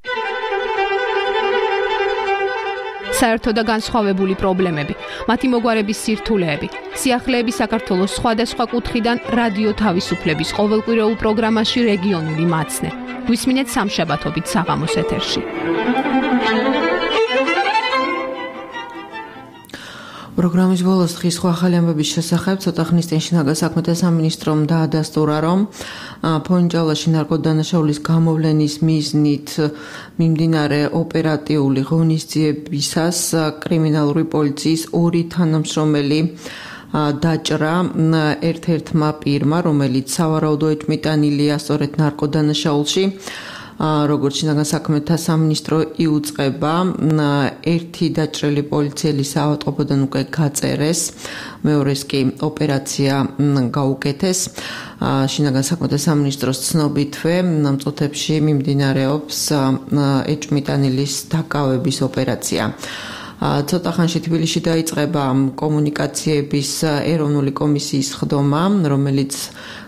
[SPEAKER 17] საერთო და განსხვავებული პრობლემები, მათი მოგვარების სირთულეები, სიახლეები საქართველოს სხვადასხვა კუთხიდან რადიო თავისუფლების ყოველკვირეულ პროგრამაში რეგიონული მაცნე. გვისმინეთ სამშაბათობით საღამოს ეთერში.
[SPEAKER 9] პროგრამის ბოლოს დღის სხვა ახალი ამბების შესახებ ცოტა ხნის წინ შინაგან საქმეთა სამინისტრომ დაადასტურა, რომ ფონჯალაში ნარკოდანაშაულის გამოვლენის მიზნით მიმდინარე ოპერატიული ღონისძიებისას კრიმინალური პოლიციის ორი თანამშრომელი დაჭრა ერთ-ერთმა პირმა, რომელიც სავარაუდოდ ეტმიტანილია სწორედ ნარკოდანაშაულში. როგორც შინაგან საქმეთა სამინისტრო იუწყება, ერთი დაჭრილი პოლიციელის ავადმყოფოდან უკვე გაწერეს, მეორეს კი ოპერაცია გაუკეთეს. შინაგან საქმეთა სამინისტროს ცნობითვე მწუთებში მიმდინარეობს ეჭვმიტანილის დაკავების ოპერაცია. ცოტა ხანში თბილისში დაიწყება კომუნიკაციების ეროვნული კომისიის ხდომა, რომელიც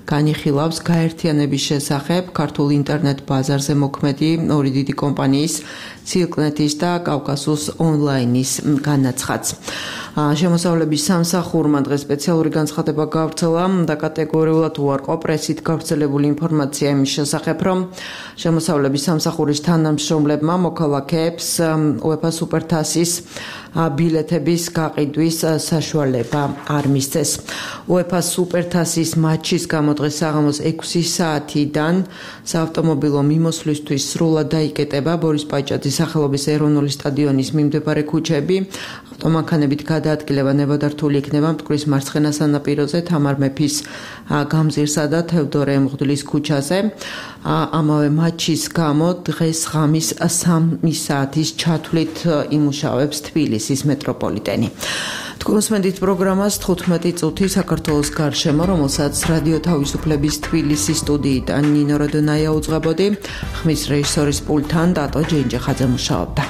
[SPEAKER 9] განიხილავს გაერთიანების შესახებ ქართულ ინტერნეტ ბაზარზე მოქმედი ორი დიდი კომპანიის ცილკნეთის და კავკასუს ონლაინის განაცხადს. შემოსავლების სამსახურმა დღეს სპეციალური განცხადება გავრცელა და კატეგორიულად უარყო პრესით გავრცელებული ინფორმაცია იმის შესახებ, რომ შემოსავლების სამსახურის თანამშრომლებმა მოქალაქეებს UEFA სუპერთასის ბილეთების გაყიდვის საშუალება არ მისცეს. UEFA სუპერთასის მატჩის გამო დღეს საღამოს ექვსი საათიდან საავტომობილო მიმოსვლისთვის სრულად დაიკეტება ბორის პაჭაძის სახელობის ეროვნული სტადიონის მიმდებარე ქუჩები. ავტომანქანებით გადაადგილება ნებადართული იქნება მტკვრის მარცხენა სანაპიროზე თამარ მეფის გამზირსა და თევდორე ემღვდლის ქუჩაზე. ამავე მატჩის გამო დღეს ღამის სამი საათის ჩათვლით იმუშავებს თბილისის მეტროპოლიტენი. თქვენ უსმენთ პროგრამას თხუთმეტი წუთი საქართველოს გარშემო, რომელსაც რადიო თავისუფლების თბილისის სტუდიიდან ნინო როდონაია უძღვებოდი. ხმის რეჟისორის პულტთან დატო ჯენჯეხაძე მუშაობდა.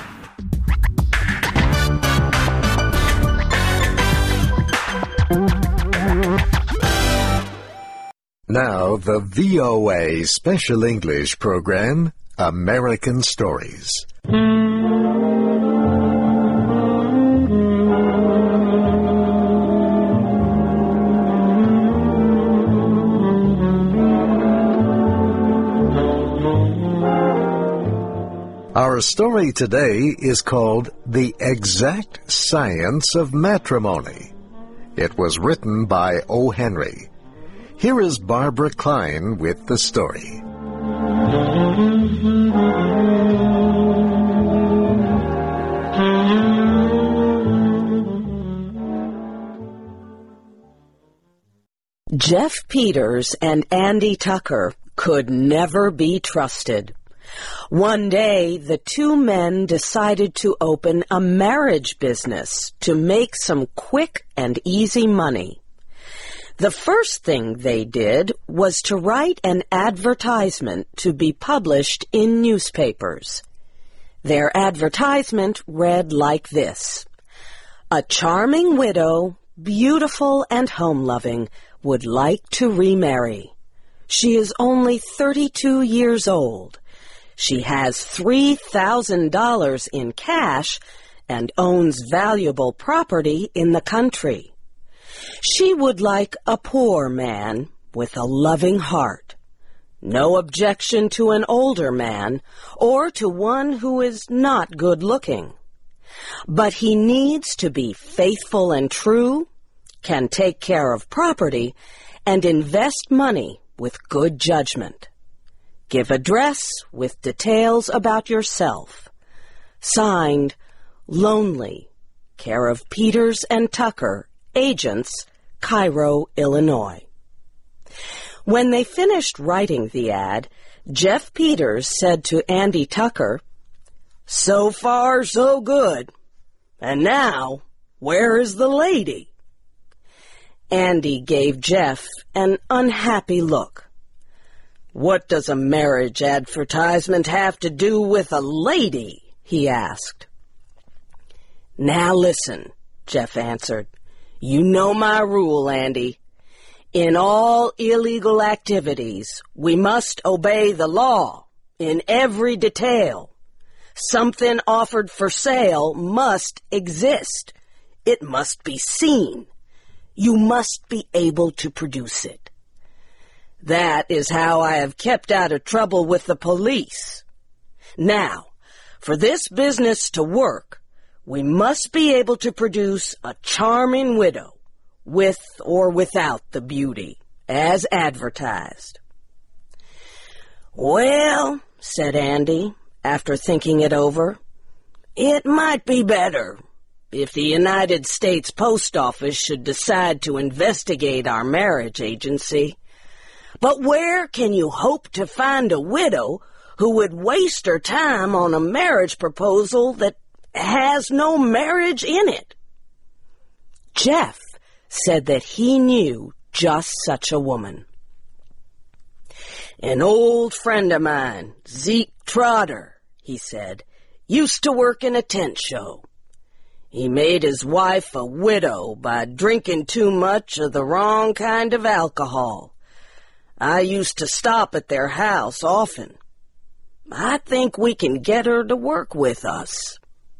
[SPEAKER 18] Now the V O A Special English program, American Stories. Our story today is called The Exact Science of Matrimony. It was written by O. Henry. Here is Barbara Klein with the story.
[SPEAKER 19] Jeff Peters and Andy Tucker could never be trusted. One day, the two men decided to open a marriage business to make some quick and easy money. The first thing they did was to write an advertisement to be published in newspapers. Their advertisement read like this: "A charming widow, beautiful and home-loving, would like to remarry. She is only thirty-two years old. She has three thousand dollars in cash and owns valuable property in the country. She would like a poor man with a loving heart. No objection to an older man or to one who is not good-looking. But he needs to be faithful and true, can take care of property, and invest money with good judgment. Give address with details about yourself. Signed, Lonely, care of Peters and Tucker, agents, Cairo, Illinois." When they finished writing the ad, Jeff Peters said to Andy Tucker, "So far, so good. And now, where is the lady?" Andy gave Jeff an unhappy look. "What does a marriage advertisement have to do with a lady?" he asked. "Now listen," Jeff answered. "You know my rule, Andy. In all illegal activities, we must obey the law in every detail. Something offered for sale must exist. It must be seen. You must be able to produce it. That is how I have kept out of trouble with the police. Now, for this business to work, we must be able to produce a charming widow, with or without the beauty, as advertised." "Well," said Andy, after thinking it over, "it might be better if the United States Post Office should decide to investigate our marriage agency. But where can you hope to find a widow who would waste her time on a marriage proposal that has no marriage in it?" Jeff said that he knew just such a woman. "An old friend of mine, Zeke Trotter," he said, "used to work in a tent show. He made his wife a widow by drinking too much of the wrong kind of alcohol. I used to stop at their house often. I think we can get her to work with us.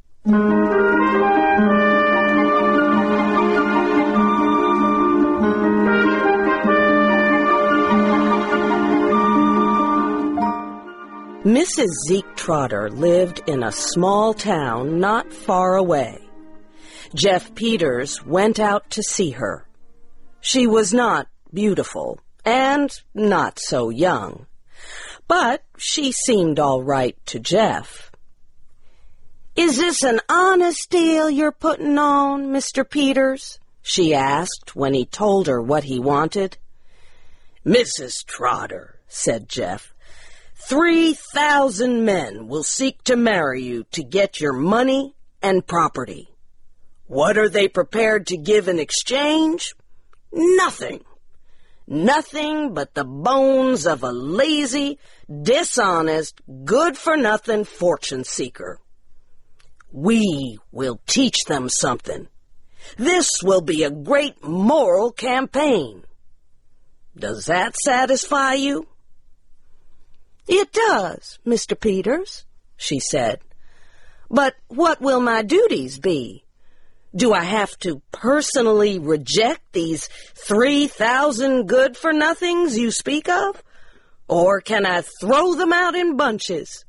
[SPEAKER 19] Missus Zeke Trotter lived in a small town not far away. Jeff Peters went out to see her. She was not beautiful and not so young, but she seemed all right to Jeff. "Is this an honest deal you're putting on, Mister Peters?" she asked when he told her what he wanted. "Missus Trotter," said Jeff, Three thousand men will seek to marry you to get your money and property. What are they prepared to give in exchange? Nothing. Nothing but the bones of a lazy, dishonest, good-for-nothing fortune seeker. We will teach them something. This will be a great moral campaign. Does that satisfy you?" "It does, Mister Peters," she said. "But what will my duties be? Do I have to personally reject these three thousand good-for-nothings you speak of? Or can I throw them out in bunches?"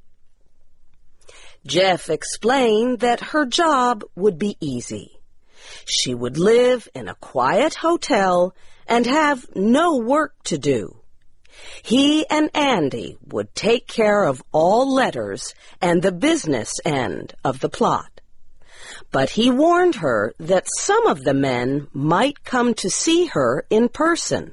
[SPEAKER 19] Jeff explained that her job would be easy. She would live in a quiet hotel and have no work to do. He and Andy would take care of all letters and the business end of the plot. But he warned her that some of the men might come to see her in person.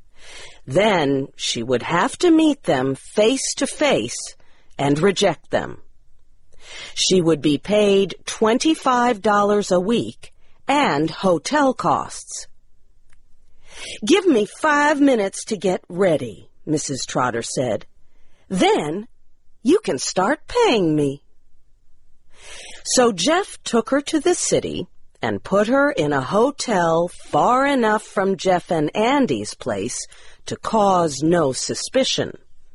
[SPEAKER 19] Then she would have to meet them face to face and reject them. She would be paid twenty-five dollars a week and hotel costs. "Give me five minutes to get ready," Missus Trotter said. "Then you can start paying me." So Jeff took her to the city and put her in a hotel far enough from Jeff and Andy's place to cause no suspicion.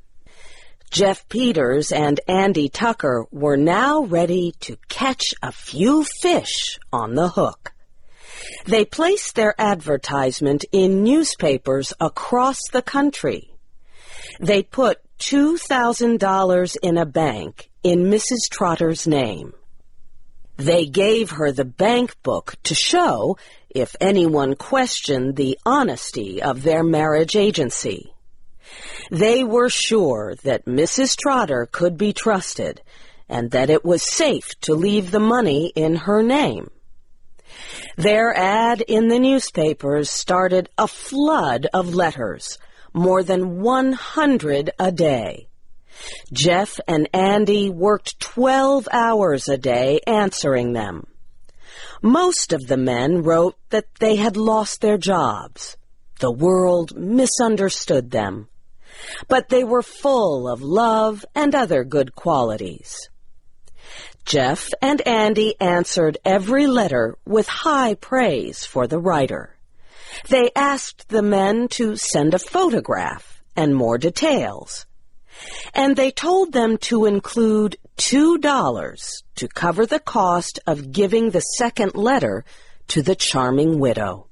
[SPEAKER 19] Jeff Peters and Andy Tucker were now ready to catch a few fish on the hook. They placed their advertisement in newspapers across the country. They put two thousand dollars in a bank in Missus Trotter's name. They gave her the bank book to show if anyone questioned the honesty of their marriage agency. They were sure that Missus Trotter could be trusted and that it was safe to leave the money in her name. Their ad in the newspapers started a flood of letters, more than one hundred a day. Jeff and Andy worked twelve hours a day answering them. Most of the men wrote that they had lost their jobs. The world misunderstood them. But they were full of love and other good qualities. Jeff and Andy answered every letter with high praise for the writer. They asked the men to send a photograph and more details. And they told them to include two dollars to cover the cost of giving the second letter to the charming widow.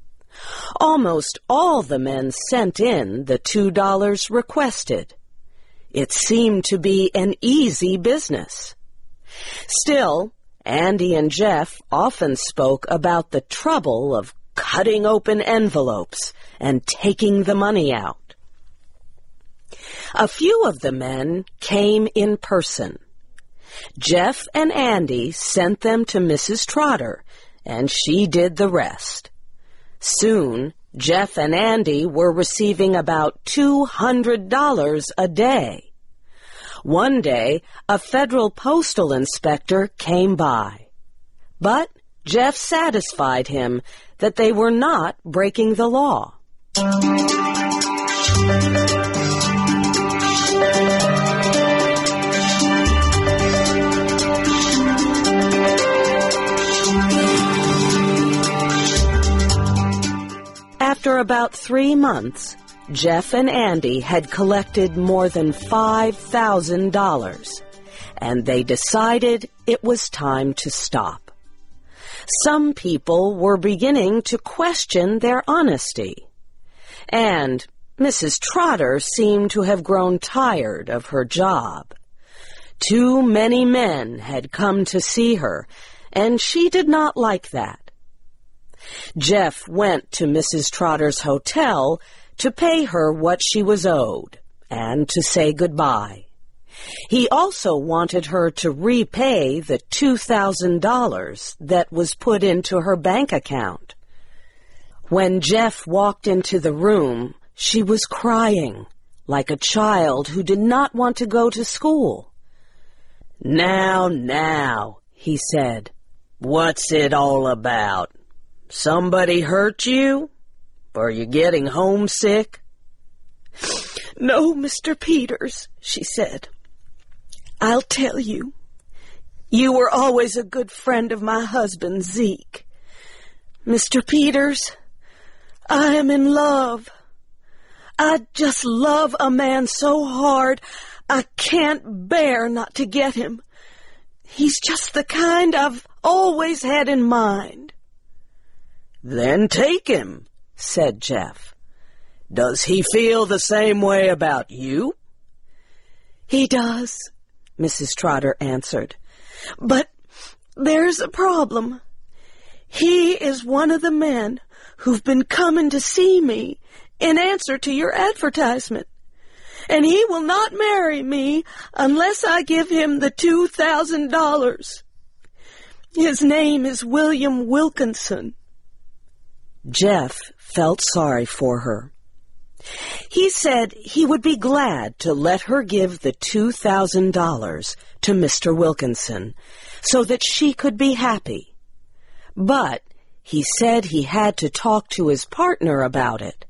[SPEAKER 19] Almost all the men sent in the two dollars requested. It seemed to be an easy business. Still, Andy and Jeff often spoke about the trouble of cutting open envelopes and taking the money out. A few of the men came in person. Jeff and Andy sent them to Missus Trotter, and she did the rest. Soon, Jeff and Andy were receiving about two hundred dollars a day. One day, a federal postal inspector came by. But Jeff satisfied him that they were not breaking the law. After about three months, Jeff and Andy had collected more than five thousand dollars, and they decided it was time to stop. Some people were beginning to question their honesty, and Missus Trotter seemed to have grown tired of her job. Too many men had come to see her, and she did not like that. Jeff went to Missus Trotter's hotel to pay her what she was owed and to say goodbye. He also wanted her to repay the two thousand dollars that was put into her bank account. When Jeff walked into the room, she was crying like a child who did not want to go to school. "Now, now," he said, "what's it all about? Somebody hurt you? Are you getting homesick?" "No, Mister Peters," she said. "I'll tell you. You were always a good friend of my husband, Zeke. Mister Peters, I am in love. I just love a man so hard I can't bear not to get him. He's just the kind I've always had in mind." "Then take him," said Jeff. "Does he feel the same way about you?" "He does," Missus Trotter answered. "But there's a problem. He is one of the men who've been coming to see me in answer to your advertisement, and he will not marry me unless I give him the two thousand dollars. His name is William Wilkinson." Jeff felt sorry for her. He said he would be glad to let her give the two thousand dollars to Mister Wilkinson so that she could be happy. But he said he had to talk to his partner about it.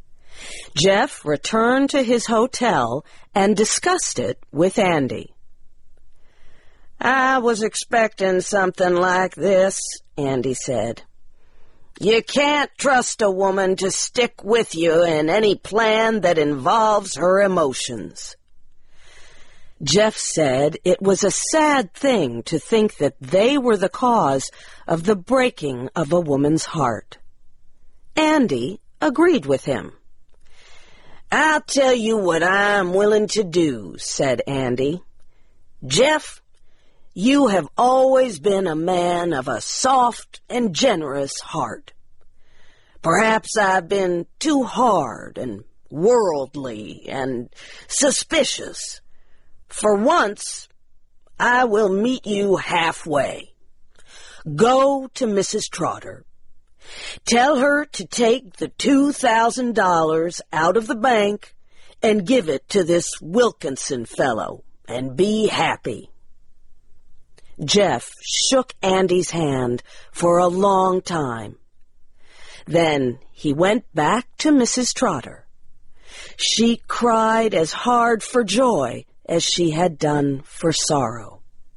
[SPEAKER 19] Jeff returned to his hotel and discussed it with Andy. "I was expecting something like this," Andy said. "You can't trust a woman to stick with you in any plan that involves her emotions." Jeff said it was a sad thing to think that they were the cause of the breaking of a woman's heart. Andy agreed with him. "I'll tell you what I'm willing to do," said Andy. "Jeff, you have always been a man of a soft and generous heart. Perhaps I've been too hard and worldly and suspicious. For once, I will meet you halfway. Go to Missus Trotter. Tell her to take the two thousand dollars out of the bank and give it to this Wilkinson fellow, and be happy." Jeff shook Andy's hand for a long time. Then he went back to Missus Trotter. She cried as hard for joy as she had done for sorrow.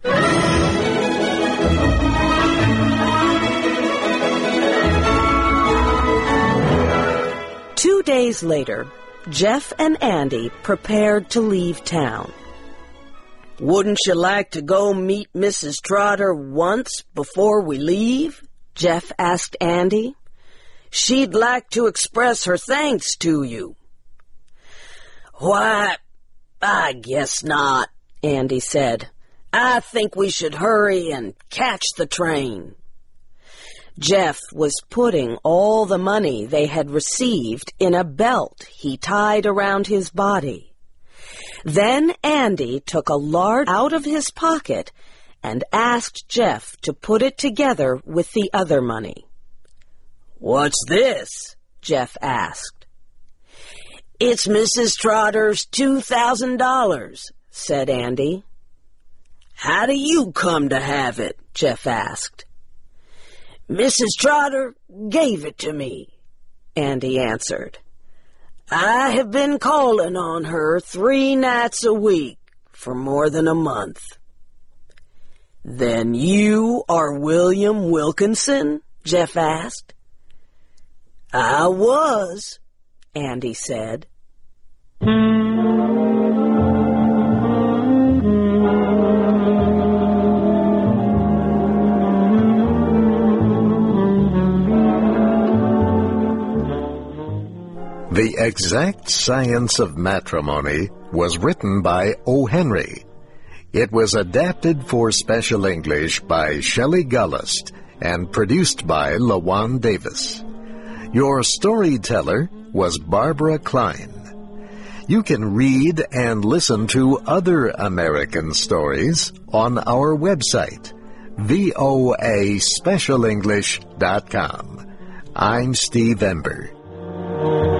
[SPEAKER 19] Two days later, Jeff and Andy prepared to leave town. "Wouldn't you like to go meet Missus Trotter once before we leave?" Jeff asked Andy. "She'd like to express her thanks to you." "Why, I guess not," Andy said. "I think we should hurry and catch the train." Jeff was putting all the money they had received in a belt he tied around his body. Then Andy took a large out of his pocket and asked Jeff to put it together with the other money. "What's this?" Jeff asked. "It's Missus Trotter's two thousand dollars, said Andy. "How do you come to have it?" Jeff asked. "Missus Trotter gave it to me," Andy answered. "I have been calling on her three nights a week for more than a month." "Then you are William Wilkinson?" Jeff asked. "I was," Andy said.
[SPEAKER 18] The Exact Science of Matrimony was written by O. Henry. It was adapted for Special English by Shelley Gullist and produced by LaJuan Davis. Your storyteller was Barbara Klein. You can read and listen to other American stories on our website, V O A special english dot com. I'm Steve Ember.